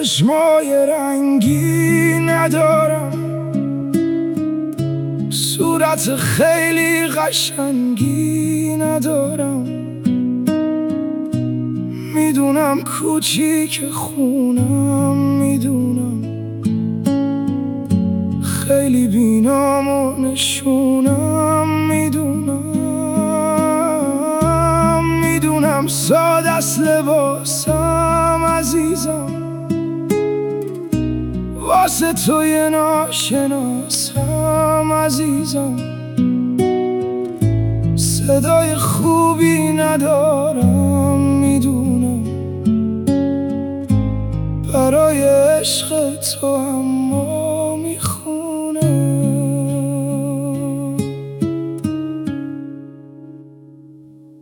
چشمای رنگی ندارم، صورت خیلی قشنگی ندارم. میدونم کوچیک خونم، میدونم خیلی بینام و نشونم، میدونم ساده است لباسم عزیزم، واسه توی ناشناسم عزیزم. صدای خوبی ندارم، میدونم برای عشق تو، اما